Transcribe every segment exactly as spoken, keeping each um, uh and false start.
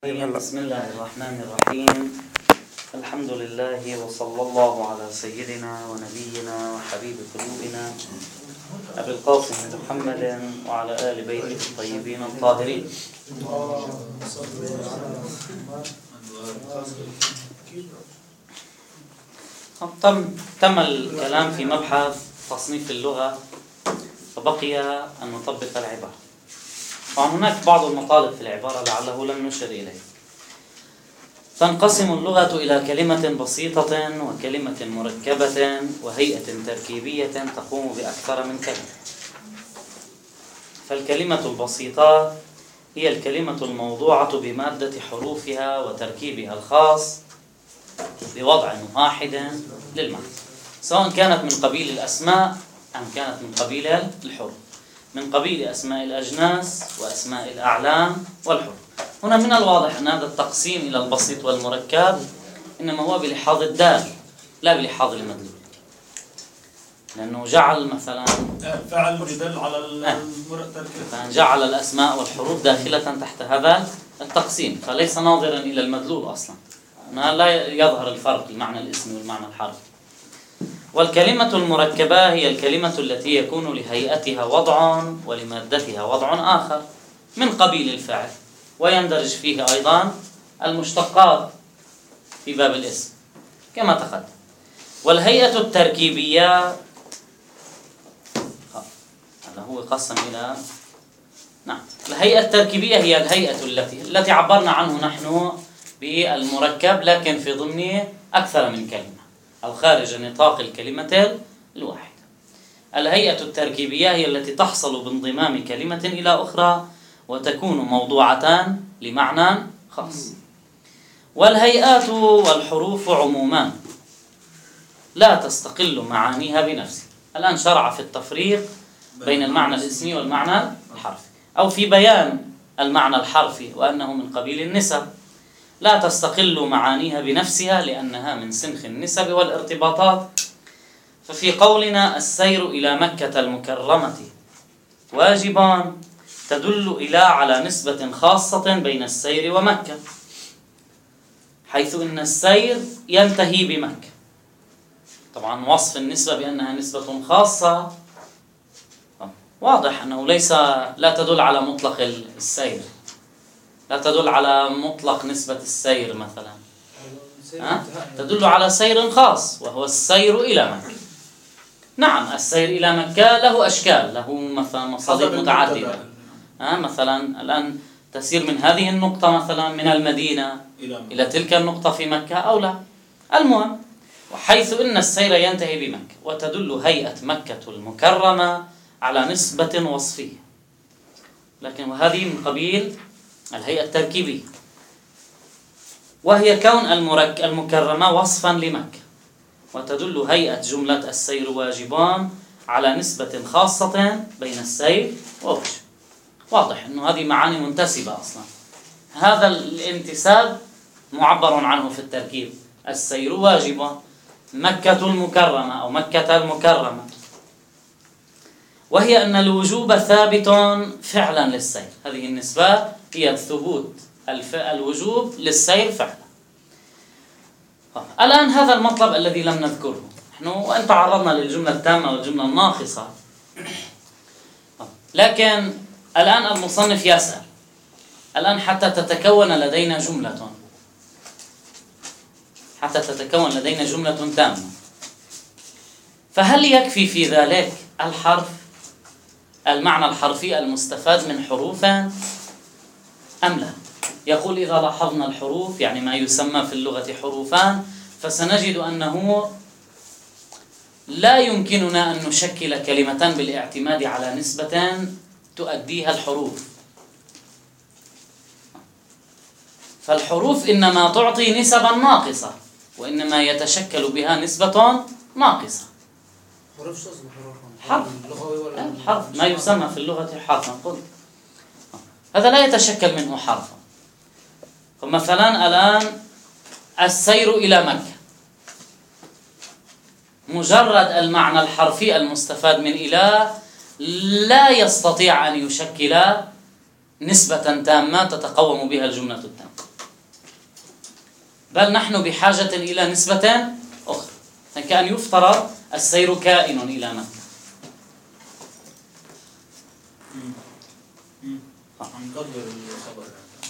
بسم الله الرحمن الرحيم. الحمد لله وصلى الله على سيدنا ونبينا وحبيب قلوبنا أبي القاسم محمد وعلى آل بيته الطيبين الطاهرين. تم تم الكلام في مبحث تصنيف اللغة، فبقي أن نطبق العبارة. وهناك بعض المطالب في العبارة لعله لم نشر إليه. تنقسم اللغة إلى كلمة بسيطة وكلمة مركبة وهيئة تركيبية تقوم بأكثر من كلمة. فالكلمة البسيطة هي الكلمة الموضوعة بمادة حروفها وتركيبها الخاص بوضع واحد للمعنى، سواء كانت من قبيل الأسماء أم كانت من قبيل الحروف، من قبيل أسماء الأجناس وأسماء الأعلام والحروف. هنا من الواضح أن هذا التقسيم إلى البسيط والمركب إنما هو بلحاظ الدال لا بلحاظ المدلول، لأنه جعل مثلا فعل يدل على المركب، جعل الأسماء والحروف داخلة تحت هذا التقسيم، فليس ناظرا إلى المدلول أصلا، لا يظهر الفرق المعنى الاسمي والمعنى الحرفي. والكلمة المركبة هي الكلمة التي يكون لهيئتها وضع ولمادتها وضع آخر من قبيل الفعل، ويندرج فيه أيضا المشتقات في باب الاسم كما تقدم. والهيئة التركيبية هذا هو قسم إلى نعم الهيئة التركيبية هي الهيئة التي التي عبرنا عنه نحن بالمركب، لكن في ضمنه أكثر من كلمة أو خارج نطاق الكلمة الواحدة. الهيئة التركيبية هي التي تحصل بانضمام كلمة إلى أخرى وتكون موضوعة لمعنى خاص. والهيئات والحروف عموما لا تستقل معانيها بنفسها. الآن شرع في التفريق بين المعنى الاسمي والمعنى الحرفي، أو في بيان المعنى الحرفي وأنه من قبيل النسب. لا تستقل معانيها بنفسها لأنها من سنخ النسب والارتباطات. ففي قولنا السير إلى مكة المكرمة واجبان تدل إلى على نسبة خاصة بين السير ومكة، حيث إن السير ينتهي بمكة. طبعا وصف النسبة بأنها نسبة خاصة واضح أنه ليس لا تدل على مطلق السير، لا تدل على مطلق نسبة السير مثلا، أه؟ تدل على سير خاص وهو السير إلى مكة. نعم السير إلى مكة له أشكال، له مثلا مصادر متعددة. أه؟ مثلا الآن تسير من هذه النقطة مثلا من المدينة إلى تلك النقطة في مكة أو لا. المهم وحيث إن السير ينتهي بمكة، وتدل هيئة مكة المكرمة على نسبة وصفية، لكن وهذه من قبيل الهيئة التركيبية، وهي كون المرك المكرمة وصفا لمكة، وتدل هيئة جملة السير واجبان على نسبة خاصة بين السير ووجب. واضح أنه هذه معاني منتسبة أصلا. هذا الانتساب معبر عنه في التركيب، السير واجبان، مكة المكرمة أو مكة المكرمة، وهي أن الوجوب ثابت فعلا للسير. هذه النسبة هي ثبوت الوجوب للسير فعلا. الآن هذا المطلب الذي لم نذكره نحن، وإن تعرضنا للجملة التامة والجملة الناقصة، لكن الآن المصنف يسأل الآن حتى تتكون لدينا جملة حتى تتكون لدينا جملة تامة، فهل يكفي في ذلك الحرف المعنى الحرفي المستفاد من حروف أم لا؟ يقول إذا لاحظنا الحروف يعني ما يسمى في اللغة حروفان، فسنجد أنه لا يمكننا أن نشكل كلمة بالاعتماد على نسبة تؤديها الحروف. فالحروف إنما تعطي نسبا ناقصة، وإنما يتشكل بها نسبة ناقصة. حرف حرف ما يسمى في اللغة حرفا، قل هذا لا يتشكل منه حرفا. فمثلا الآن السير إلى مكة، مجرد المعنى الحرفي المستفاد من إلى لا يستطيع أن يشكل نسبة تامة تتقوم بها الجملة التامة. بل نحن بحاجة إلى نسبة أخرى. كأن يفترض السير كائن إلى مكة. نقدر الخبر.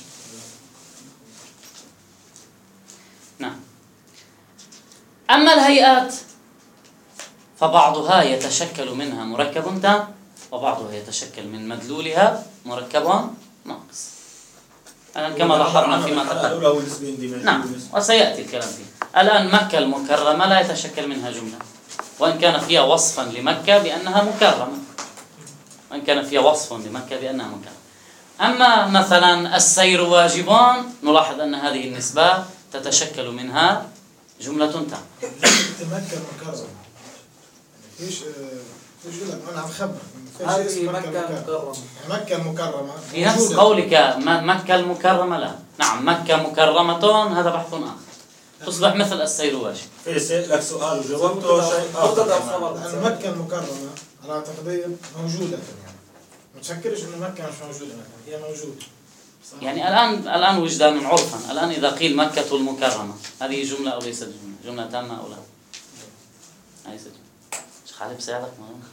نعم. أما الهيئات فبعضها يتشكل منها مركب تام، وبعضها يتشكل من مدلولها مركب ناقص. الآن كما لاحظنا فيما تقدم. نعم، وسيأتي الكلام فيه. الآن مكة المكرمة لا يتشكل منها جملة، وإن كان فيها وصفا لمكة بأنها مكرمة، وإن كان فيها وصف لمكة بأنها مكرمة. أما مثلا السير واجبان، نلاحظ أن هذه النسبة تتشكل منها جملة تامة. مكة المكرمة ايش ايش يقول لك؟ انا عم خبر هذه مكة المكرمة. مكة المكرمة في نفس قولك مكة المكرمة، لا، نعم مكة مكرمة هذا بحث آخر، تصبح مثل السير واجب. في لك سؤال وجاوبته شيء آخر. مكة المكرمة على تقدير موجودة، يعني ما تفكرش إنه مكة مش موجودة، هي موجودة. يعني الآن الآن وجدانا عرفا، الآن إذا قيل مكة المكرمة هذه جملة أو ليست جملة؟ جملة تامة أو لا؟ ليست جملة. شيخ علي بساعدك ما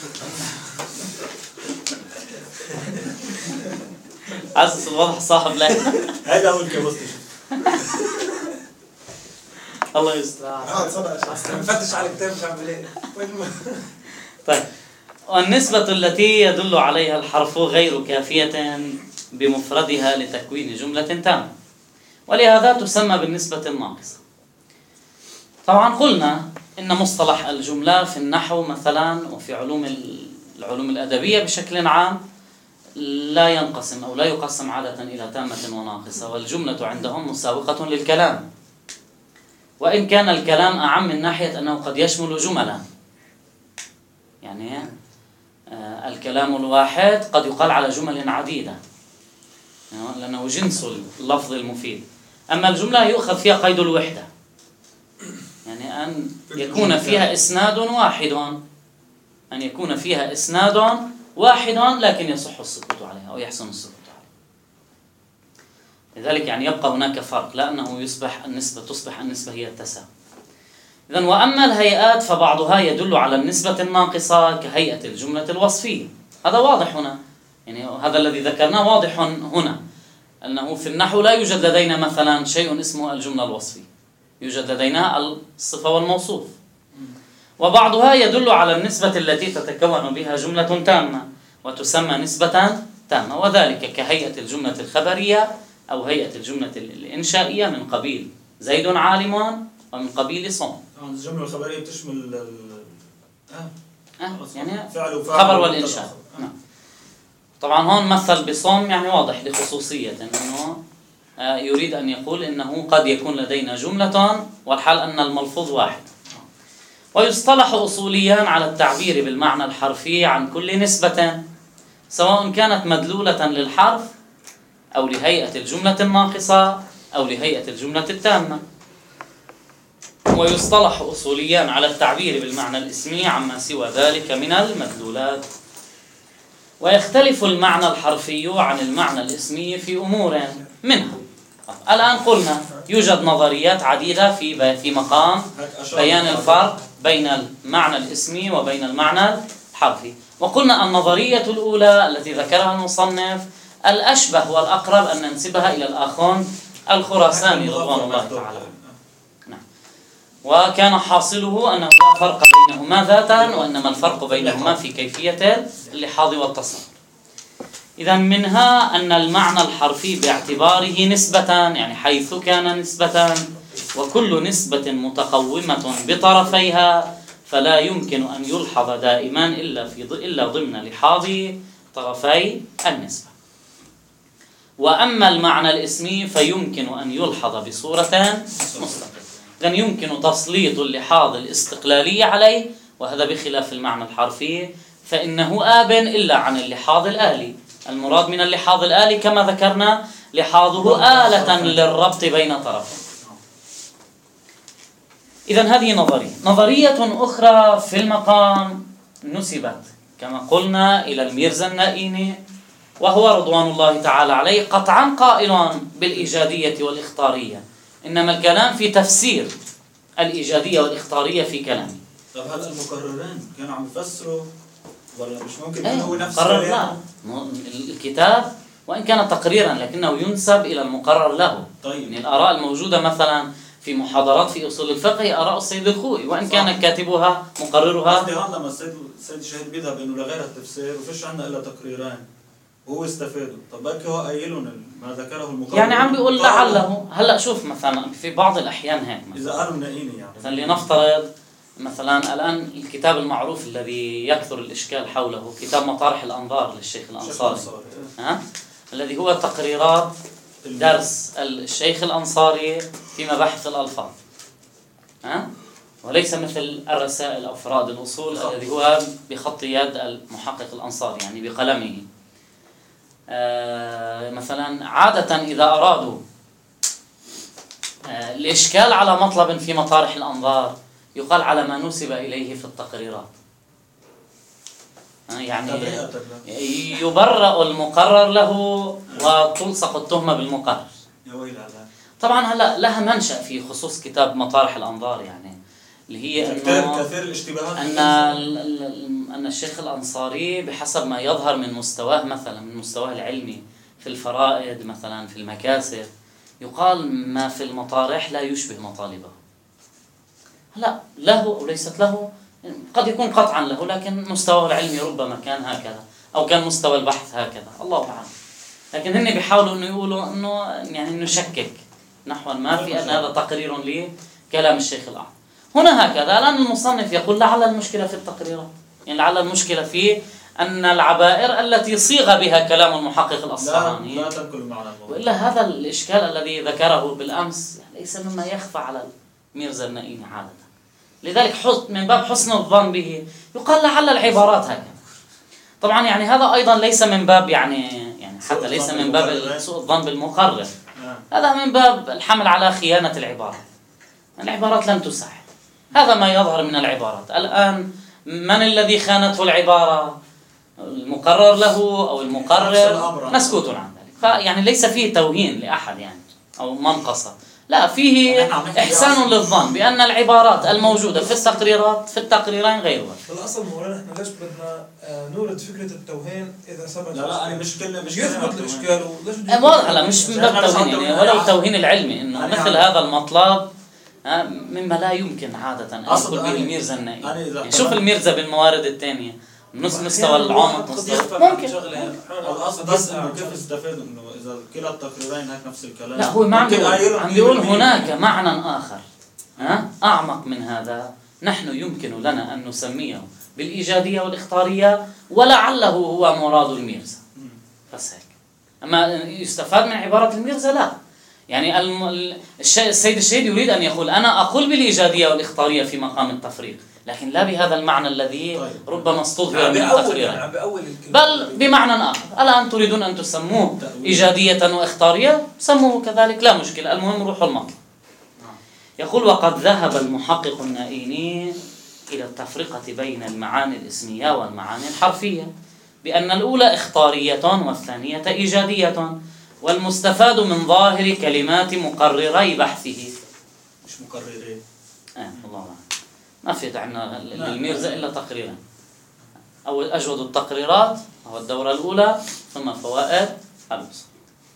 عزز الوضح صاحب لا. هذا هو الكابوس. الله يستر. اه صدق نفتش على الكتاب مش عم بلاقي. طيب، والنسبة التي يدل عليها الحرف غير كافية بمفردها لتكوين جملة تامة، ولهذا تسمى بالنسبة الناقصة. طبعا قلنا إن مصطلح الجملة في النحو مثلا وفي علوم العلوم الأدبية بشكل عام لا ينقسم أو لا يقسم عادة إلى تامة وناقصة، والجملة عندهم مساوقة للكلام، وإن كان الكلام أعم من ناحية أنه قد يشمل جملا. يعني الكلام الواحد قد يقال على جمل عديدة لأنه جنس اللفظ المفيد. أما الجملة يؤخذ فيها قيد الوحدة، يعني أن يكون فيها إسناد واحد، أن يكون فيها إسناد واحد لكن يصح السكوت عليها أو يحسن السكوت عليها. لذلك يعني يبقى هناك فرق، لا أنه يصبح النسبة تصبح النسبة هي التساوي. إذن وأما الهيئات فبعضها يدل على النسبة الناقصة كهيئة الجملة الوصفية. هذا واضح هنا، يعني هذا الذي ذكرناه واضح هنا، أنه في النحو لا يوجد لدينا مثلا شيء اسمه الجملة الوصفية، يوجد لدينا الصفة والموصوف. وبعضها يدل على النسبة التي تتكون بها جملة تامة وتسمى نسبة تامة، وذلك كهيئة الجملة الخبرية أو هيئة الجملة الإنشائية من قبيل زيد عالم ومن قبيل صم. الجملة الخبرية بتشمل آه. آه. يعني فعل وفعل خبر والإنشاء. نعم. طبعا هون مثل بصم يعني واضح لخصوصية أنه يريد أن يقول إنه قد يكون لدينا جملة والحال أن الملفوظ واحد. ويصطلح أصوليا على التعبير بالمعنى الحرفي عن كل نسبة سواء كانت مدلولة للحرف أو لهيئة الجملة الناقصة أو لهيئة الجملة التامة. ويصطلح أصوليا على التعبير بالمعنى الاسمي عما سوى ذلك من المدلولات. ويختلف المعنى الحرفي عن المعنى الاسمي في أمور منها. الآن قلنا يوجد نظريات عديدة في في مقام بيان الفرق بين المعنى الاسمي وبين المعنى الحرفي. وقلنا النظرية الأولى التي ذكرها المصنف الأشبه والأقرب أن ننسبها إلى الآخون الخراساني رضوان الله تعالى. نعم. وكان حاصله أنه لا فرق بينهما ذاتا، وإنما الفرق بينهما في كيفية اللحاظ والتصرف. إذا منها أن المعنى الحرفي باعتباره نسبة، يعني حيث كان نسبة، وكل نسبة متقومة بطرفيها فلا يمكن أن يلحظ دائما إلا في إلا ضمن لحاظ طرفي النسبة. وأما المعنى الاسمي فيمكن أن يلحظ بصورة مستقلة. إذن يمكن تسليط اللحاظ الاستقلالي عليه، وهذا بخلاف المعنى الحرفي فإنه آب إلا عن اللحاظ الآلي. المراد من اللحاظ الآلي كما ذكرنا لحاظه آلة للربط بين طرفين. إذن هذه نظرية. نظرية أخرى في المقام نسبت كما قلنا إلى الميرزا النائيني، وهو رضوان الله تعالى عليه قطعا قائل بالإيجادية والإخطارية، إنما الكلام في تفسير الإيجادية والإخطارية في كلامي. طب هلا المقررين كانوا عم يفسروا ولا مش ممكن أيه هو نفس مقرر لا الكتاب وإن كان تقريرا لكنه ينسب إلى المقرر له. طيب يعني الآراء الموجودة مثلا في محاضرات في أصول الفقه هي آراء السيد الخوئي وإن كان كاتبها مقررها. قصدي هون لما السيد السيد الشهيد بيذهب انه لغير التفسير وفيش عندنا الا تقريرين وهو استفادوا، طب بركي هو قايلهم ما ذكره المقرر يعني عم بيقول لعله هلا شوف مثلا في بعض الأحيان هيك اذا قالوا منقيني يعني مثلا لنفترض مثلا الآن الكتاب المعروف الذي يكثر الإشكال حوله كتاب مطارح الأنظار للشيخ الأنصاري ها الذي هو تقريرات درس الشيخ الأنصاري في مباحث الألفاظ ها وليس مثل الرسائل أو فراد الأصول الذي هو بخط يد المحقق الأنصاري يعني بقلمه. آه مثلا عادة إذا أرادوا آه الإشكال على مطلب في مطارح الأنظار يقال على ما نسب إليه في التقريرات. آه يعني يبرأ المقرر له وتلصق التهمة بالمقرر. يا ويل على طبعا هلا لها منشأ في خصوص كتاب مطارح الأنظار يعني اللي هي كثير كثير الاشتباهات أن أن الشيخ الأنصاري بحسب ما يظهر من مستواه مثلا من مستواه العلمي في الفرائد مثلا في المكاسب يقال ما في المطارح لا يشبه مطالبه. لا له وليست له قد يكون قطعا له لكن مستواه العلمي ربما كان هكذا أو كان مستوى البحث هكذا الله أعلم. لكن هن بيحاولوا إنه يقولوا إنه يعني نشكك نحو ما في أن هذا تقرير لكلام الشيخ الأعظم. هنا هكذا الآن المصنف يقول لعل المشكلة في التقريرات يعني لعل المشكلة في أن العبائر التي صيغ بها كلام المحقق الأصفهاني لا, لا تنقل المعنى الموضوع. وإلا هذا الإشكال الذي ذكره بالأمس ليس مما يخفى على ميرزا النائيني عادة. لذلك من باب حسن الظن به يقال لعل العبارات هكذا. طبعا يعني هذا أيضا ليس من باب يعني يعني حتى ليس من باب سوء الظن بالمقرر. هذا من باب الحمل على خيانة العبارات. العبارات لن تصح. هذا ما يظهر من العبارات. الآن من الذي خانته العبارة؟ المقرر له أو المقرر مسكوت عن ذلك. فيعني ليس فيه توهين لأحد يعني أو منقصة. لا فيه إحسان للظن بأن العبارات الموجودة في التقريرات في التقريرين غيرها. بالأصل مولانا إحنا ليش بدنا نورد فكرة التوهين إذا ثبت لا لا أنا مش كله مش يثبت الإشكال وليش واضح لا مش من باب التوهين يعني ولو التوهين العلمي إنه مثل هذا المطلب مما لا يمكن عادة أن يقول به الميرزا النائي. يعني شوف الميرزا بالموارد الثانية نص مستوى العمق مستوى ممكن الأصل بس إنه كيف استفاد إنه إذا كلا التقريرين هيك نفس الكلام. لا هو ما عم بيقول عم بيقول هناك معنى آخر ها أعمق من هذا نحن يمكن لنا أن نسميه بالإيجادية والإخطارية ولعله هو مراد الميرزا بس هيك. أما يستفاد من عبارة الميرزا لا يعني السيد الشهيد يريد أن يقول أنا أقول بالإيجادية والإخطارية في مقام التفريق لكن لا بهذا المعنى الذي طيب. ربما استظهر من التقرير بل بمعنى آخر. الآن تريدون أن تسموه إيجادية وإخطارية سموه كذلك لا مشكلة المهم روحوا المطلب. يقول وقد ذهب المحقق النائيني إلى التفرقة بين المعاني الإسمية والمعاني الحرفية بأن الأولى إخطارية والثانية إيجادية والمستفاد من ظاهر كلمات مقرري بحثه مش مقررين آه الله أعلم ما في عندنا للميرزا إلا تقريرا أو أجود التقريرات هو الدورة الأولى ثم فوائد الوصف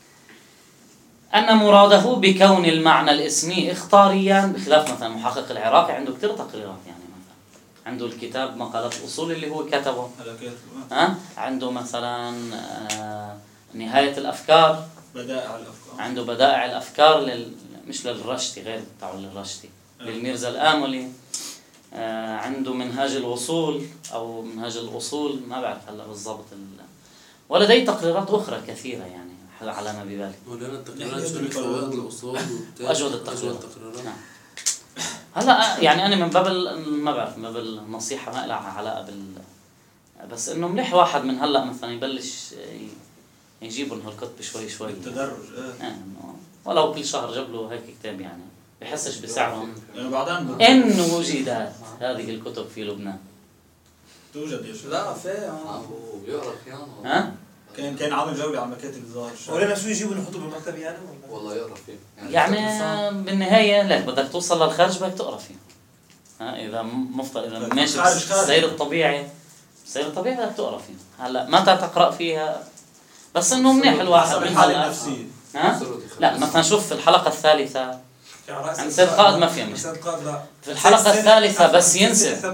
أن مراده بكون المعنى الاسمي إخطاريا بخلاف مثلا محقق العراقي عنده كتير تقريرات يعني مثلا عنده الكتاب مقالات الأصول اللي هو كتبه ها عنده مثلا آه نهاية الأفكار بدائع الأفكار عنده بدائع الأفكار لل... مش للرشدي غير بتاعه للرشدي للميرزا الآملي آه عنده منهاج الوصول أو منهاج الأصول ما بعرف هلا بالضبط ال... ولدي تقريرات أخرى كثيرة يعني على ما ببالي ولنا التقريرات شنو فوائد الأصول وأجود التقريرات نعم. هلا يعني أنا من باب ما بعرف من باب النصيحة ما لها علاقة بال بس إنه مليح واحد من هلا مثلا يبلش يجيبوا انه الكتب شوي شوي التدرج اه يعني ولو كل شهر جاب له هيك كتاب يعني بحسش بسعرهم يعني بعدين ان وجدت هذه الكتب في لبنان توجد يا شيخ لا في هو بيقرا احيانا ها كان كان عامل جوله على مكاتب الظاهر. ولا نفسه يجيبوا يحطوا بالمكتب يعني ولا؟ والله يقرا فيه يعني بالنهايه لا بدك توصل للخارج بدك تقرا فيه. ها اذا مفترض اذا ماشي السير الطبيعي السير الطبيعي بدك تقرا فيه. هلا متى تقرا فيها؟ بس انه منيح الواحد من هلا. ها؟ لا مثلا شوف في الحلقه الثالثه عند سيد قائد ما فيها مشكله. في الحلقه الثالثه بس ينسب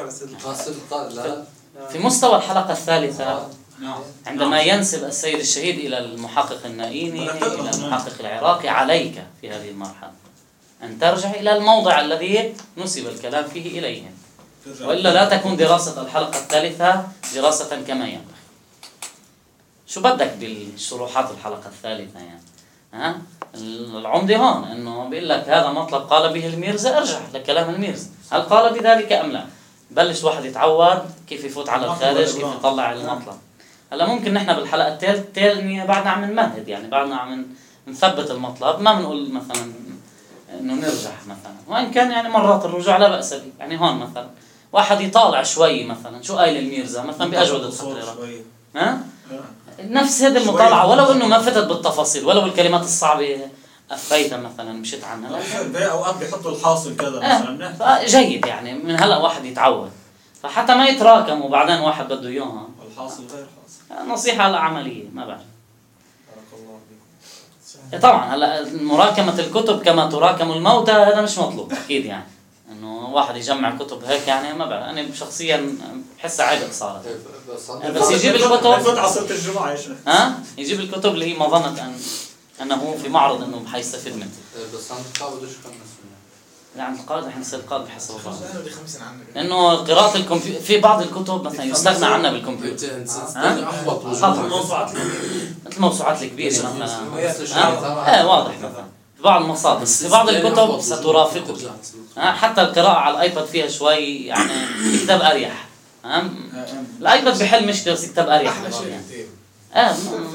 لا في مستوى الحلقه الثالثه عندما ينسب السيد الشهيد الى المحقق النائيني الى المحقق العراقي عليك في هذه المرحله ان ترجع الى الموضع الذي نسب الكلام فيه اليهم، والا لا تكون دراسه الحلقه الثالثه دراسه كما ينبغي. شو بدك بالشروحات الحلقه الثالثه يعني؟ ها؟ العمدة هون انه بيقول لك هذا مطلب قال به الميرزا، ارجع لكلام الميرزا، هل قال بذلك ام لا؟ بلش واحد يتعود كيف يفوت على الخارج، كيف يطلع المطلب. هلا ممكن نحن بالحلقه الثالثه بعدنا عم نمهد، يعني بعدنا عم نثبت المطلب، ما بنقول مثلا انه نرجع مثلا، وان كان يعني مرات الرجوع لا باس به، يعني هون مثلا واحد يطالع شوي مثلا شو قايل الميرزا مثلا باجوده التقريرات. ها؟ نفس هذه المطالعه ولو انه ما فتت بالتفاصيل، ولو الكلمات الصعبه أفيتها مثلا مشيت عنها. لا اوقات بيحطوا الحاصل كذا مثلا. آه جيد يعني من هلا واحد يتعود، فحتى ما يتراكم وبعدين واحد بده اياها. والحاصل غير حاصل. نصيحه هلا عمليه ما بعرف. بارك الله فيكم. طبعا هلا مراكمه الكتب كما تراكم الموتى هذا مش مطلوب اكيد، يعني انه واحد يجمع كتب هيك يعني ما بعرف، انا شخصيا بحسها عبء صارت. بس يجيب الكتب بفوت على صلاه الجمعه يا شيخ. ها؟ يجيب الكتب اللي هي ما ظنت ان انه في معرض انه حيستفيد منه. بس عند القائد بدوش يخمس منه. لا عند القائد رح نصير القائد بحسب الله. انا بدي خمسين عنك. لانه قراءة الكمبيوتر في بعض الكتب مثلا يستغنى عنها بالكمبيوتر. ها؟ احبط الموضوعات مثل الموسوعات الكبيرة مثلا. ايه واضح مثلا. في بعض المصادر، بس في بعض الكتب سترافقك. ها حتى القراءة على الايباد فيها شوي يعني كتاب اريح. ها؟ الايباد بحل مشكلة بس كتاب اريح. احلى شيء اه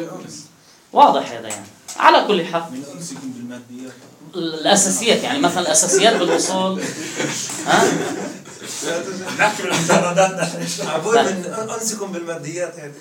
واضح هذا يعني. على كل حال من انسكم بالماديات الاساسيات يعني مثلا الاساسيات بالاصول. ها؟ نحكي بالمجردات عبود من انسكم بالماديات هذه.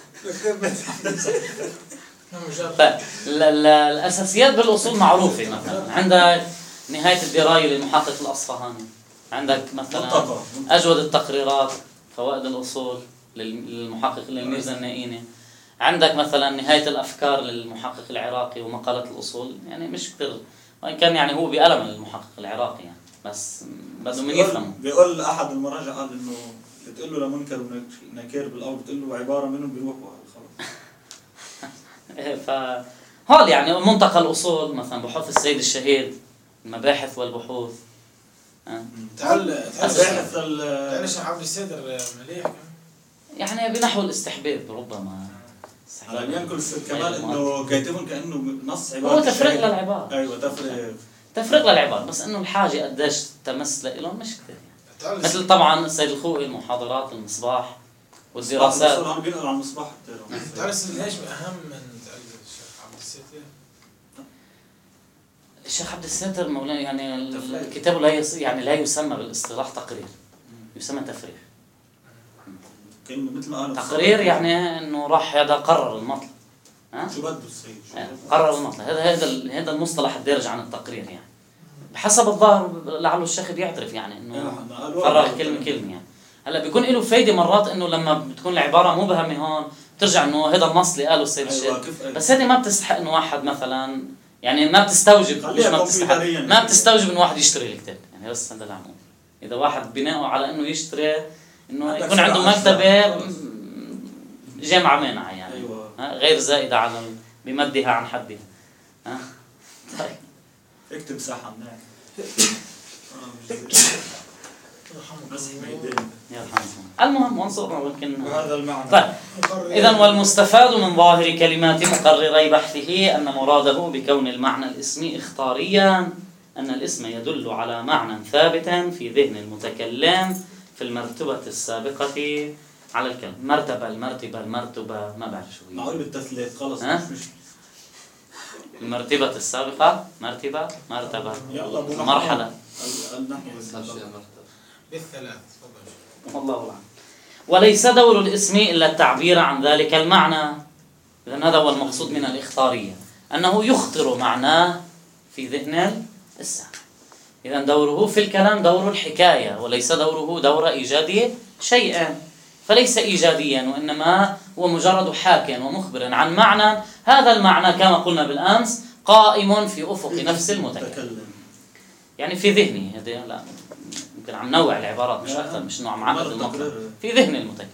طيب الاساسيات بالاصول معروفه، مثلا عندك نهايه الدرايه للمحقق الاصفهاني، عندك مثلا اجود التقريرات فوائد الاصول للمحقق للميرزا النائيني، عندك مثلا نهايه الافكار للمحقق العراقي ومقالات الاصول، يعني مش كثير وان كان يعني هو بألم للمحقق العراقي يعني، بس بده من يفهمه. بيقول احد المراجع قال انه بتقول له لمنكر ونكير بالاول بتقول له عباره منهم بيروحوا خلص. ف هذا يعني منطقه الاصول مثلا بحوث السيد الشهيد المباحث والبحوث. تعال تعال باحث تعال شيخ عبد الساتر مليح يعني بنحو الاستحباب ربما. على ينقل السيد كمال انه كاتبهم كانه نص عباره هو تفريغ للعباره. ايوه تفريغ تفريغ للعباره، بس انه الحاجه قديش تمس لهم مش كثير يعني. مثل طبعا السيد الخوئي المحاضرات المصباح والدراسات. هم بينقلوا عن المصباح. تعرف ليش اهم من الشيخ عبد الساتر؟ الشيخ عبد الساتر مولانا يعني الكتاب لا يس يعني لا يسمى بالاصطلاح تقرير، يسمى تفريغ. كلمه مثل ما قالوا تقرير يعني انه راح هذا قرر المطلب. ها شو بده السيد قرر المطلب، هذا هذا هذا المصطلح الدارج عن التقرير يعني بحسب الظاهر، لعله الشيخ بيعترف يعني انه قرر كلمه كلمه يعني. هلا بيكون له فايده مرات انه لما بتكون العباره مبهمه هون بترجع انه هذا النص اللي قاله السيد الشيخ. بس هذه ما بتستحق انه واحد مثلا يعني ما بتستوجب مش ما بتستحق ما بتستوجب انه واحد يشتري الكتاب يعني، بس هذا العموم. اذا واحد بناءه على انه يشتري انه يكون عنده مكتبه جامعه مانعه يعني. أيوة. غير زائده على بمدها عن حدها. ها طيب اكتب ساحه منيح. بس المهم وانصرنا يمكن هذا المعنى. طيب اذا والمستفاد من ظاهر كلمات مقرري بحثه ان مراده بكون المعنى الاسمي اخطاريا ان الاسم يدل على معنى ثابت في ذهن المتكلم في المرتبه السابقه على الكلمه. مرتبه المرتبه المرتبه ما بعرف شو هي. معقول بالتثليث خلص مش المرتبه السابقه مرتبه مرتبه يلا مرحله النحو بالثلاث. والله أعلم. وليس دور الاسم إلا التعبير عن ذلك المعنى. إذن هذا هو المقصود من الإخطارية، أنه يخطر معناه في ذهن السامع. إذن دوره في الكلام دور الحكاية، وليس دوره دور إيجاد شيء، فليس إيجاديا، وإنما هو مجرد حاكٍ ومخبر عن معنى. هذا المعنى كما قلنا بالأمس قائم في أفق نفس المتكلم، يعني في ذهني. هذا لا يمكن عم نوع العبارات مش أكثر، مش إنه عم عقد المطلب في ذهن المتكلم.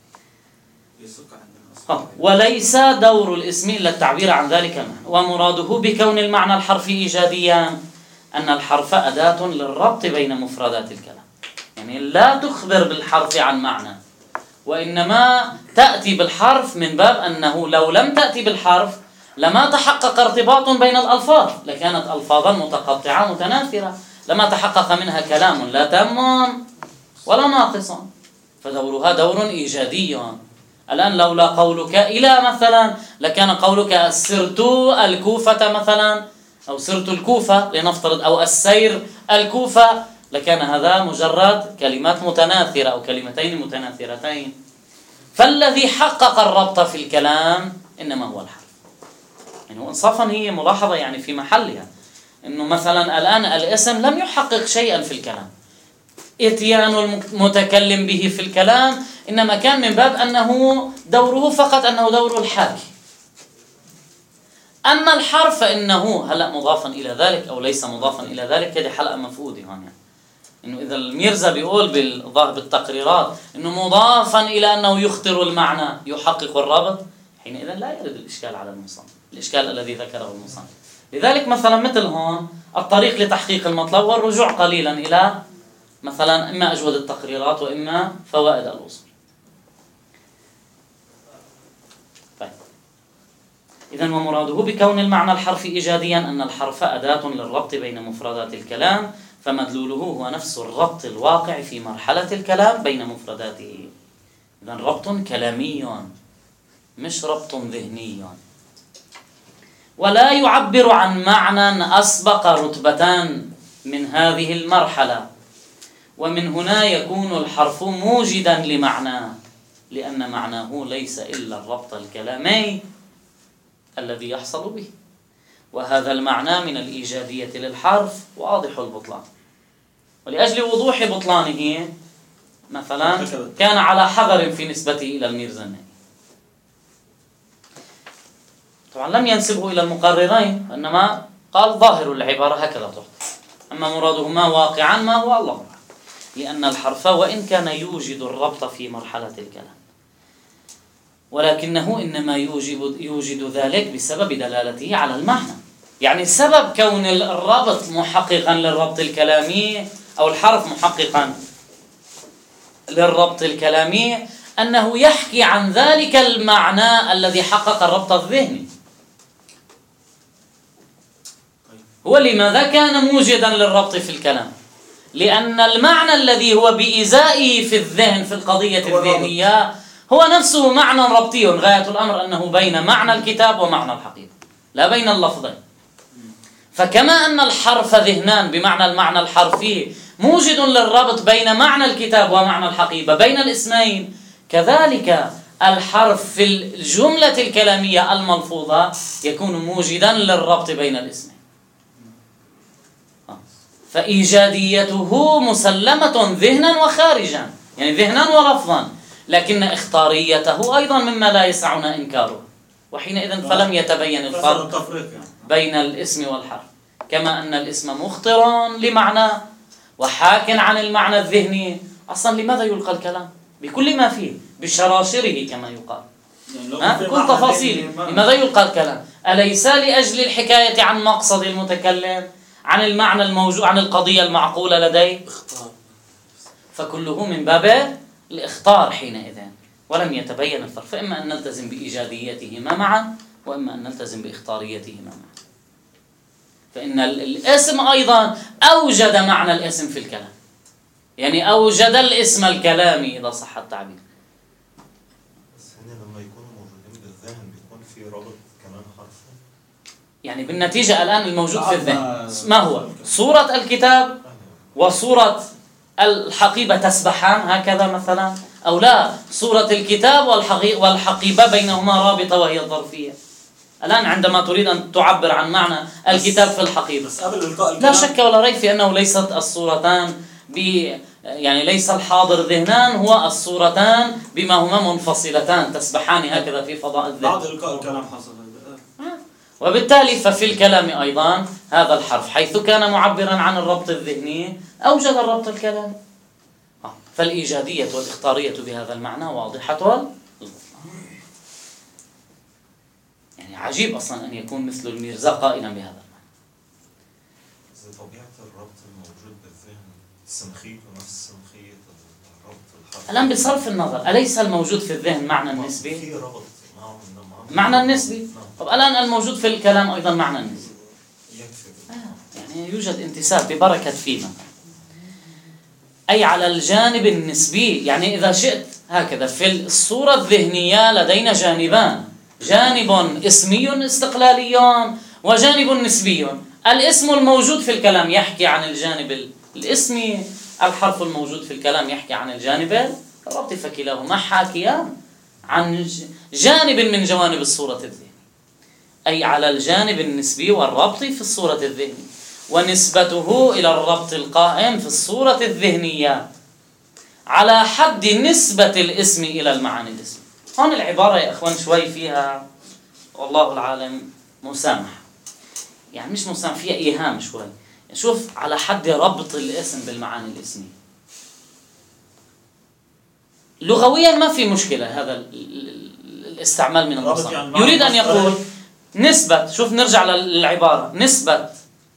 وليس دور الاسم إلا التعبير عن ذلك المعنى. ومراده بكون المعنى الحرفي إيجاديا أن الحرف أداة للربط بين مفردات الكلام، يعني لا تخبر بالحرف عن معنى، وإنما تأتي بالحرف من باب أنه لو لم تأتي بالحرف لما تحقق ارتباط بين الألفاظ، لكانت ألفاظا متقطعة متناثرة، لما تحقق منها كلام لا تام ولا ناقص، فدورها دور إيجادي. الآن لولا قولك إلى مثلا لكان قولك سرت الكوفة مثلا، أو سرت الكوفة لنفترض، أو السير الكوفة، لكان هذا مجرد كلمات متناثرة أو كلمتين متناثرتين. فالذي حقق الربط في الكلام إنما هو الحرف. يعني هو إنصافا هي ملاحظة يعني في محلها، إنه مثلا الآن الاسم لم يحقق شيئا في الكلام، إتيان المتكلم به في الكلام إنما كان من باب أنه دوره فقط أنه دور الحاكي. أما الحرف فإنه هلأ مضافا إلى ذلك أو ليس مضافا إلى ذلك، هذه حلقة مفقودة هون يعني. إنه إذا الميرزا بيقول بالتقريرات إنه مضافا إلى أنه يخطر المعنى يحقق الرابط، حينئذ لا يرد الإشكال على المصنف، الإشكال الذي ذكره المصنف. لذلك مثلا مثل هون الطريق لتحقيق المطلب والرجوع قليلا إلى مثلا إما أجود التقريرات وإما فوائد الأصول. طيب. إذن ومراده بكون المعنى الحرفي إيجاديا أن الحرف أداة للربط بين مفردات الكلام، فمدلوله هو نفس الربط الواقع في مرحلة الكلام بين مفرداته. إذن ربط كلامي مش ربط ذهني، ولا يعبر عن معنى أسبق رتبتان من هذه المرحلة، ومن هنا يكون الحرف موجدا لمعناه، لأن معناه ليس إلا الربط الكلامي الذي يحصل به، وهذا المعنى من الإيجادية للحرف واضح البطلان. ولأجل وضوح بطلانه مثلا كان على حذر في نسبته إلى الميرزني، طبعا لم ينسبه إلى المقررين، إنما قال ظاهر العبارة هكذا تحط، أما مرادهما واقعا ما هو الله أعلم، لأن الحرف وإن كان يوجد الربط في مرحلة الكلام، ولكنه إنما يوجد, يوجد ذلك بسبب دلالته على المعنى. يعني سبب كون الربط محققا للربط الكلامي أو الحرف محققا للربط الكلامي أنه يحكي عن ذلك المعنى الذي حقق الربط الذهني. هو لماذا كان موجدا للربط في الكلام؟ لأن المعنى الذي هو بإزائه في الذهن في القضية الذهنية هو نفسه معنى ربطي، غاية الأمر أنه بين معنى الكتاب ومعنى الحقيقة لا بين اللفظين. فكما أن الحرف ذهنان بمعنى المعنى الحرفي موجد للربط بين معنى الكتاب ومعنى الحقيقة بين الاسمين، كذلك الحرف في الجملة الكلامية الملفوظة يكون موجدا للربط بين الاسمين. فإيجاديته مسلمة ذهنا وخارجا، يعني ذهنا ولفظا، لكن اختاريته أيضا مما لا يسعنا إنكاره، وحينئذ فلم يتبين الفرق بين الاسم والحرف، كما أن الاسم مخطر لمعنى وحاك عن المعنى الذهني. أصلا لماذا يلقى الكلام بكل ما فيه بشراشره كما يقال، يعني بكل تفاصيله؟ لماذا يلقى الكلام؟ أليس لأجل الحكاية عن مقصد المتكلم، عن المعنى الموجود، عن القضية المعقولة لديه؟ فكله من باب الإخطار حينئذ، ولم يتبين الفرق. فإما أن نلتزم بإيجاديتهما معا، وإما أن نلتزم بإخطاريتهما معا. فإن الاسم أيضا أوجد معنى الاسم في الكلام، يعني أوجد الاسم الكلامي إذا صح التعبير. بس هنا لما يكونوا موجودين بالذهن بيكون في رابط كمان حرفي، يعني بالنتيجة الآن الموجود في الذهن ما هو؟ صورة الكتاب وصورة الحقيبة تسبحان هكذا مثلا، أو لا؟ صورة الكتاب والحقيبة بينهما رابطة وهي الظرفية. الآن عندما تريد أن تعبر عن معنى الكتاب في الحقيبة، لا شك ولا ريب في أنه ليست الصورتان ب يعني ليس الحاضر ذهنان، هو الصورتان بما هما منفصلتان تسبحان هكذا في فضاء الذهن. بعد إلقاء الكلام حصل هذا. وبالتالي ففي الكلام أيضا هذا الحرف حيث كان معبرا عن الربط الذهني أوجد الربط الكلامي. فالإيجادية والإخطارية بهذا المعنى واضحة. يعني عجيب أصلا أن يكون مثل الميرزا قائلا بهذا المعنى. إذا طبيعة الربط الموجود بالذهن سمخيته نفس سمخية الربط الحرفي. الآن بصرف النظر، أليس الموجود في الذهن معنى النسبي؟ في ربط معه معنى النسبي. طب الآن الموجود في الكلام أيضا معنى النسبي. يكفي. آه. يعني يوجد انتساب ببركة فيما، أي على الجانب النسبي. يعني إذا شئت هكذا في الصورة الذهنية لدينا جانبان، جانب اسمي استقلالي وجانب نسبي. الاسم الموجود في الكلام يحكي عن الجانب الاسمي، الحرف الموجود في الكلام يحكي عن الجانب الربطي، فكلاهما حاكيان عن جانب من جوانب الصورة الذهنية، أي على الجانب النسبي والربطي في الصورة الذهنية، ونسبته إلى الربط القائم في الصورة الذهنية على حد نسبة الاسم إلى المعاني الاسم. هون العبارة يا أخوان شوي فيها والله العالم مسامح، يعني مش مسامح، فيها إيهام شوي. شوف، على حد ربط الاسم بالمعاني الاسمية. لغويا ما في مشكلة هذا الاستعمال من المصنف، يعني يريد أن يقول نسبة، شوف نرجع للعبارة، نسبة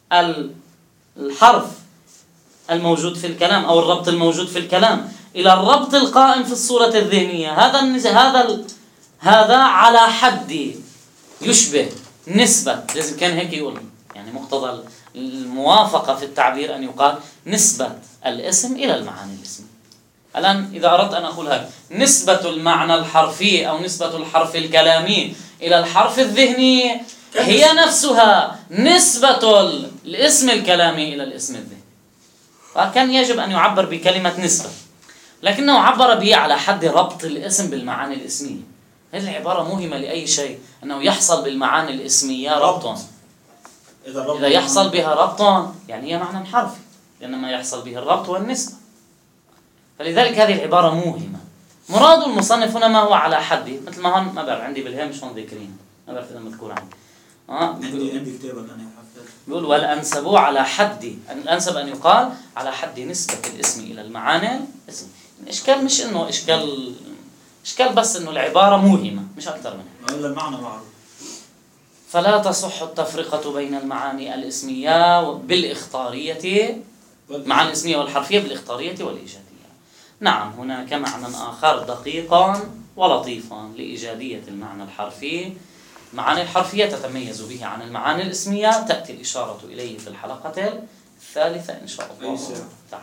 الحرف الموجود في الكلام أو الربط الموجود في الكلام إلى الربط القائم في الصورة الذهنية، هذا هذا هذا على حد يشبه نسبة، لازم كان هيك يقول، يعني مقتضى الموافقة في التعبير أن يقال نسبة الاسم إلى المعاني الاسمية. الآن إذا أردت أن أقول هيك، نسبة المعنى الحرفي أو نسبة الحرف الكلامي إلى الحرف الذهني هي نفسها نسبة الاسم الكلامي إلى الاسم الذهني. فكان يجب أن يعبر بكلمة نسبة، لكنه عبر به على حد ربط الاسم بالمعاني الاسمية. هذه العبارة مهمة لأي شيء، أنه يحصل بالمعاني الاسمية ربط. إذا يحصل بها ربط يعني هي معنى حرفي، لأن ما يحصل به الربط والنسبة. فلذلك هذه العبارة مهمة. مراد المصنف هنا ما هو على حد، مثل ما هون ما بعرف عندي بالهامش هون ذكرين، ما بعرف إذا مذكور عندي. آه عندي عندي كتابك أنا حافظ. بيقول والأنسب على حد، الأنسب أن يقال على حد نسبة الاسم إلى المعاني الاسم. الإشكال مش إنه إشكال إشكال بس إنه العبارة مهمة مش أكثر منها. إلا المعنى معروف. فلا تصح التفرقة بين المعاني الاسمية بالإخطارية، معاني الاسمية والحرفية بالإخطارية والإيجادية. نعم، هناك معنى آخر دقيق ولطيف لإيجادية المعنى الحرفي. المعاني الحرفية تتميز به عن المعاني الاسمية، تأتي الإشارة إليه في الحلقة الثالثة إن شاء الله تعالى.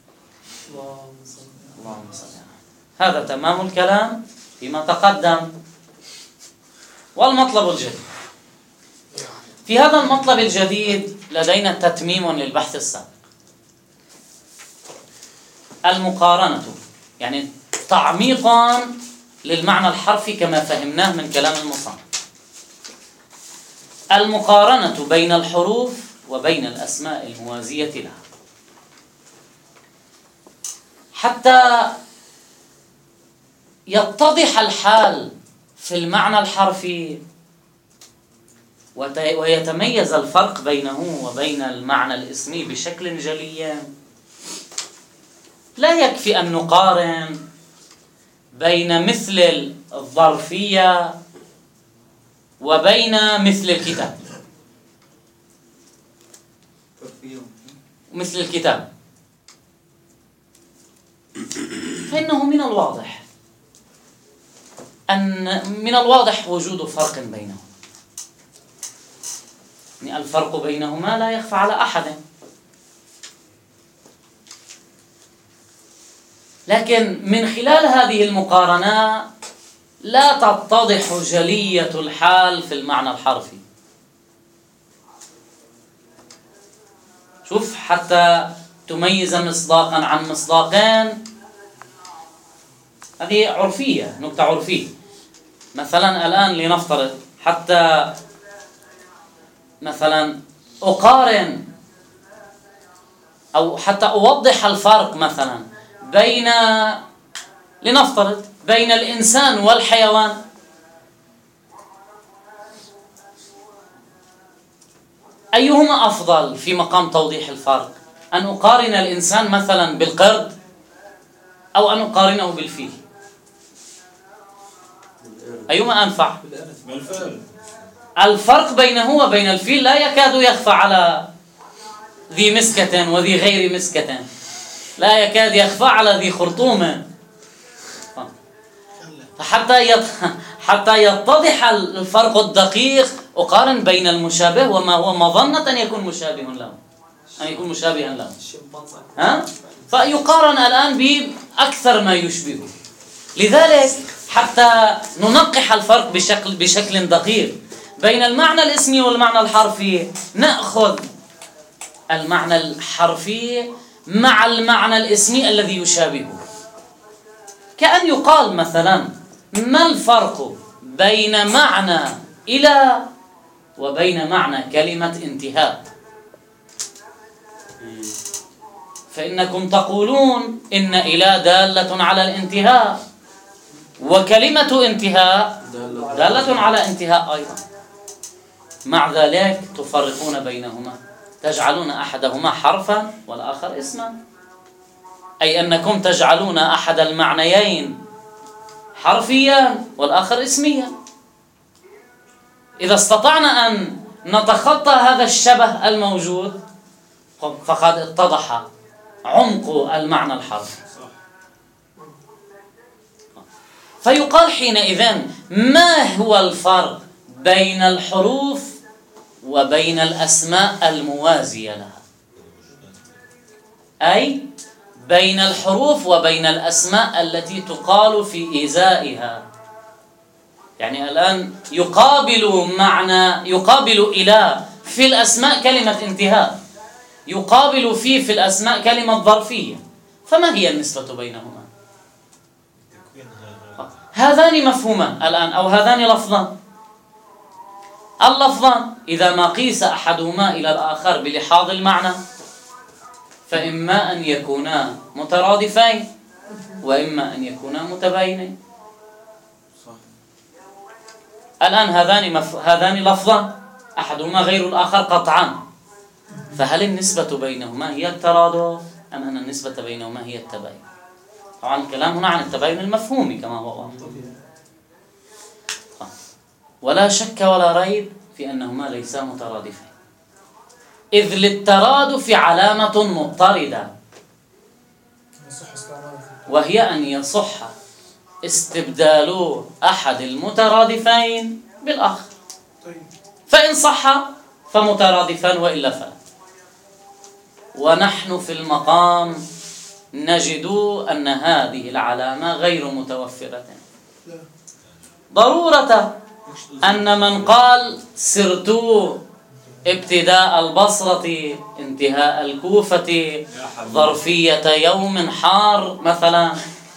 اللهم صل على. هذا تمام الكلام فيما تقدم. والمطلب الجديد، في هذا المطلب الجديد لدينا تتميم للبحث السابق، المقارنة، يعني تعميقا للمعنى الحرفي كما فهمناه من كلام المصنف. المقارنة بين الحروف وبين الأسماء الموازية لها، حتى يتضح الحال في المعنى الحرفي ويتميز الفرق بينه وبين المعنى الاسمي بشكل جلي. لا يكفي أن نقارن بين مثل الظرفية وبين مثل الكتاب مثل الكتاب، فإنه من الواضح أن من الواضح وجود فرق بينهما، يعني الفرق بينهما لا يخفى على أحد. لكن من خلال هذه المقارنة لا تتضح جلية الحال في المعنى الحرفي. شوف، حتى تميز مصداقا عن مصداقين، هذه عرفية، نكتة عرفية. مثلا الآن لنفترض حتى مثلا أقارن أو حتى أوضح الفرق مثلا بين لنفترض بين الإنسان والحيوان، أيهما أفضل في مقام توضيح الفرق؟ أن أقارن الإنسان مثلا بالقرد أو أن أقارنه بالفيل؟ أيهما أنفع؟ بالفعل الفرق بينه وبين الفيل لا يكاد يخفى على ذي مسكة وذي غير مسكة، لا يكاد يخفى على ذي خرطوم. فحتى يت... حتى يتضح الفرق الدقيق أقارن بين المشابه وما هو مظنة أن يكون مشابه له، أن يكون مشابها له. ها؟ فيقارن الآن بأكثر ما يشبهه. لذلك حتى ننقح الفرق بشكل بشكل دقيق بين المعنى الاسمي والمعنى الحرفي، نأخذ المعنى الحرفي مع المعنى الاسمي الذي يشابهه. كأن يقال مثلا: ما الفرق بين معنى إلى وبين معنى كلمة انتهاء؟ فإنكم تقولون إن إلى دالة على الانتهاء، وكلمة انتهاء دالة على انتهاء أيضا. مع ذلك تفرقون بينهما، تجعلون أحدهما حرفا والآخر اسما، أي أنكم تجعلون أحد المعنيين حرفيا والآخر اسميا. إذا استطعنا أن نتخطى هذا الشبه الموجود فقد اتضح عمق المعنى الحرفي. فيقال حينئذ: ما هو الفرق بين الحروف وبين الأسماء الموازية لها؟ أي بين الحروف وبين الأسماء التي تقال في إزائها. يعني الآن يقابل معنى يقابل إلى في الأسماء كلمة انتهاء، يقابل في في الأسماء كلمة ظرفية، فما هي النسبة بينهما؟ هذان مفهومان الآن، أو هذان لفظان. اللفظان إذا ما قيس أحدهما إلى الآخر بلحاظ المعنى فإما أن يكونا مترادفين وإما أن يكونا متباينين. الآن هذان مف... هذان لفظان أحدهما غير الآخر قطعا، فهل النسبة بينهما هي الترادف أم أن النسبة بينهما هي التباين؟ طبعا الكلام هنا عن التباين المفهومي كما هو واضح. ولا شك ولا ريب في أنهما ليسا مترادفين، إذ للترادف علامة مضطردة، وهي أن يصح استبدال أحد المترادفين بالآخر، فإن صح فمترادفان وإلا فلا. ونحن في المقام نجد أن هذه العلامة غير متوفرة، ضرورة أن من قال سرت ابتداء البصرة انتهاء الكوفة ظرفية يوم حار مثلا،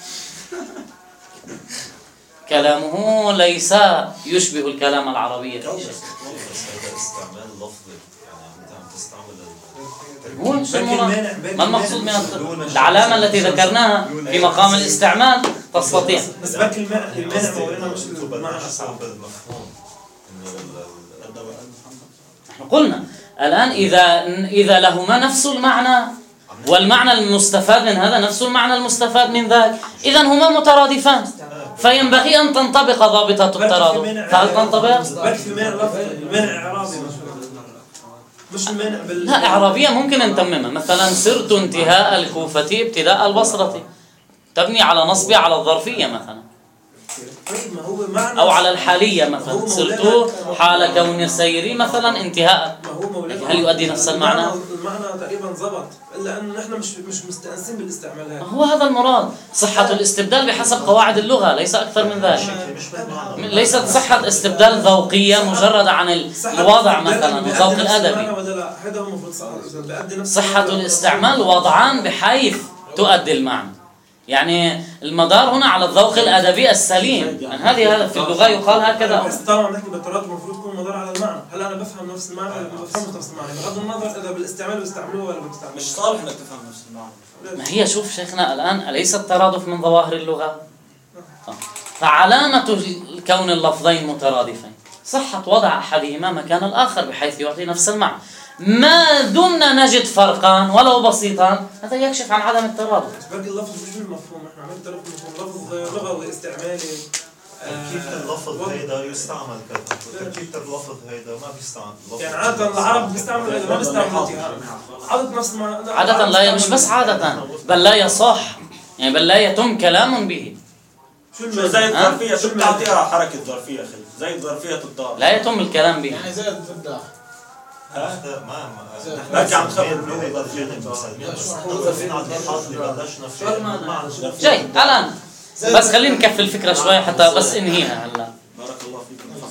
كلامه ليس يشبه الكلام العربي في شيء. استعمال لفظي يعني انت عم تستعمل هو ما المقصود من العلامة التي ذكرناها في مقام الاستعمال تستطيع. بس باقي المانع مولانا مش بالمعنى بالمفهوم. نحن قلنا الآن إذا إذا لهما نفس المعنى والمعنى المستفاد من هذا نفس المعنى المستفاد من ذاك، إذا هما مترادفان، فينبغي أن تنطبق ضابطة الترادف. فهل تنطبق؟ باقي المانع لفظي، المانع إعرابي مش المانع بال لا، إعرابية ممكن أن تممها، مثلا سرت انتهاء الكوفة ابتداء البصرة، تبني على نصبها على الظرفية مثلا، أو على الحالية مثلا سرت حال كون سيري مثلا انتهاء. هل يؤدي نفس المعنى؟ المعنى تقريبا ضبط، إلا أنه نحن مش مش مستأنسين بالاستعمال هذا. هو هذا المراد، صحة الاستبدال بحسب قواعد اللغة، ليس أكثر من ذلك. ليست صحة استبدال ذوقية مجرد عن الوضع مثلا الذوق الأدبي. صحة الاستعمال وضعان بحيث تؤدي المعنى. يعني المدار هنا على الذوق الأدبي السليم، يعني هذه هذا في اللغة يقال هكذا. بس طبعا نحكي بالترادف المفروض يكون مدار على المعنى، هلا انا بفهم نفس المعنى ولا ما بفهمش نفس المعنى، بغض النظر اذا بالاستعمال بيستعملوه ولا ما بيستعملوه. مش صالح انك تفهم نفس المعنى. ما هي شوف شيخنا الآن أليس الترادف من ظواهر اللغة؟ فعلامة كون اللفظين مترادفين صحة وضع أحدهما مكان الآخر بحيث يعطي نفس المعنى. ما دمنا نجد فرقا ولو بسيطا هذا يكشف عن عدم الترادف. باقي اللفظ مش بالمفهوم، احنا عملنا ترادف مفهوم، لفظ لغوي استعمالي. كيف اللفظ هيدا يستعمل كذا، كيف اللفظ هيدا ما بيستعمل. يعني عادة العرب بيستعملوا هيدا ما بيستعملوا عادة نفس المعنى. عادة لا، مش بس عادة بل لا يصح، يعني بل لا يتم كلام به. شو زي الظرفية، شو بتعطيها حركة ظرفية أخي؟ زي ظرفية الدار. لا يتم الكلام به. يعني زائد في الداخل. ها؟ ما ما نحكي عن خبر اللغة جانب بس فينا عند الحظ اللي بلشنا فيه. جيد الآن بس خلينا نكفي الفكرة شوي حتى بس انهيها هلا. بارك الله فيكم.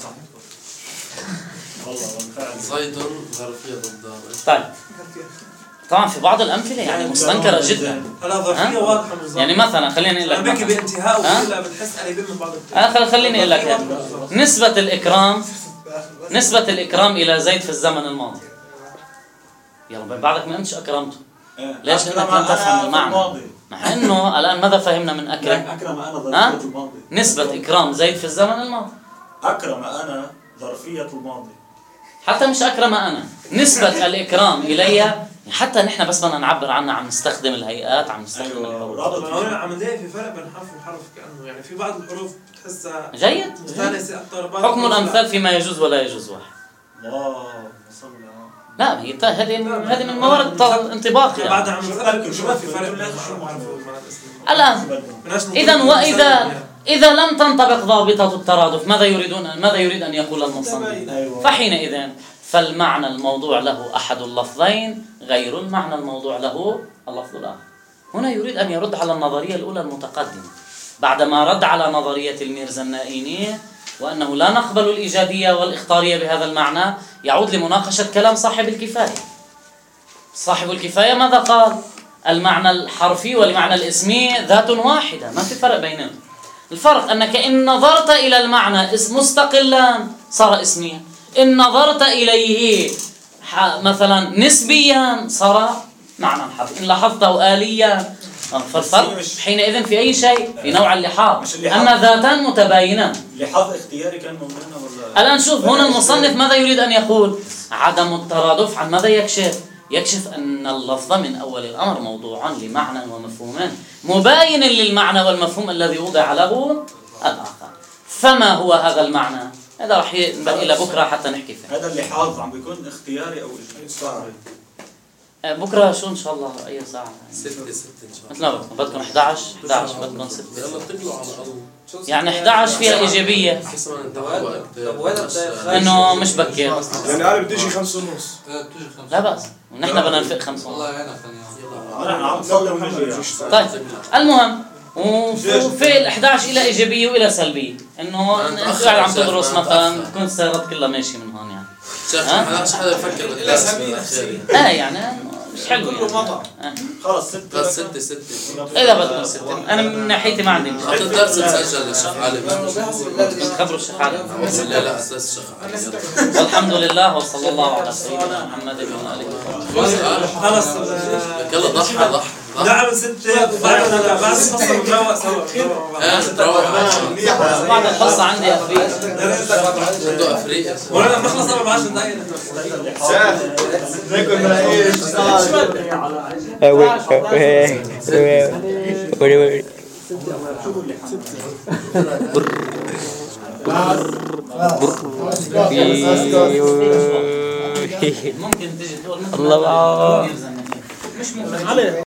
والله زيد ظرفية ضد. طيب طبعا في بعض الأمثلة يعني مستنكرة جدا. هلا ظرفية واضحة بالظبط. يعني مثلا خليني اقول لك انا بحكي مثلاً. بانتهاء ها؟ ولا بتحس قريبين من بعض. انا خليني اقول لك نسبة الإكرام نسبة الإكرام إلى زيد في الزمن الماضي. يلا بين بعضك ما أنتش أكرمته. ليش؟ لأنك لم تفهم المعنى. مع إنه الآن ماذا فهمنا من أكرم؟ أكرم أنا ها؟ ظرفية الماضي. نسبة إكرام زيد في الزمن الماضي. أكرم أنا ظرفية الماضي. حتى مش أكرم أنا، نسبة الإكرام إلي حتى نحن بس بدنا نعبر عنها عم نستخدم الهيئات، عم نستخدم الحروف. أيوة. عم نلاقي في فرق بين حرف وحرف كأنه يعني في بعض الحروف بتحسها جيد. مختلفة أكثر. حكم الأمثال فيما يجوز ولا يجوز واحد. الله صلى. لا هي هذه هذه من موارد الانطباق يعني. بعد عم نفكر شو في فرق بين الحرف وحرف. الآن إذا وإذا إذا لم تنطبق ضابطة الترادف ماذا يريدون ماذا يريد أن يقول المصنف؟ فحينئذ فالمعنى الموضوع له أحد اللفظين غير المعنى الموضوع له اللفظ الآخر. هنا يريد أن يرد على النظرية الأولى المتقدمة بعدما رد على نظرية الميرزا النائيني وأنه لا نقبل الإيجادية والإخطارية بهذا المعنى. يعود لمناقشة كلام صاحب الكفاية. صاحب الكفاية ماذا قال؟ المعنى الحرفي والمعنى الاسمي ذات واحدة ما في فرق بينهم. الفرق أنك إن نظرت إلى المعنى اسم مستقلا صار اسميا، إن نظرت إليه مثلا نسبيا صار معنى حرفي، إن لاحظته آليا. فالفرق حينئذ في أي شيء في نوع اللحاظ، أما ذاتان متباينان. لحاظ اختياري كان ممكن ولا؟ الآن شوف هنا المصنف ماذا يريد أن يقول؟ عدم الترادف عن ماذا يكشف؟ يكشف أن اللفظ من أول الأمر موضوع لمعنى ومفهوم مباين للمعنى والمفهوم الذي وضع له الآخر. فما هو هذا المعنى؟ هذا راح ينبغي إلى بكرة حتى نحكي فيه. هذا اللحاظ عم بيكون اختياري أو إجباري؟ بكرة شو إن شاء الله أي ساعة؟ ستة ستة إن شاء الله. مثل ما بدكم بدكم إحدى عشر إحدى عشر بدكم ستة. يلا اتكلوا على الله. يعني إحدى عشر فيها إيجابية. طب وين إنه مش بكير. يعني أنا بدي شيء خمسة ونص. لا بأس ونحن بدنا نفق خمسة ونص. والله يعينك نحن عم نصلي ونجي. طيب المهم وفي ال إحدى عشر إلى إيجابية وإلى سلبية. إنه أنت قاعد عم تدرس مثلا تكون السيارات كلها ماشية من هون يعني. شيخ مش حدا يفكر بالدرس بالأخير. آه يعني مش حلو يعني. خلاص ستة. بس ستة ستة. إذا بدكم ستة أنا من ناحيتي ما عندي مشكلة. حتى الدرس مسجل للشيخ علي. خبروا الشيخ علي. لا لا أساس الشيخ علي. والحمد لله وصلى الله على سيدنا محمد وعلى آله. خلص يلا ضحى ضحى. نعم ستة بعد بعد الفصل بنروق سوا. ها تروح. بعد الحصة عندي أفريق. عنده أفريقيا. ولا بنخلص أربع عشر دقايق. زي كنا إيش ممكن تجي تقول الله مش ممكن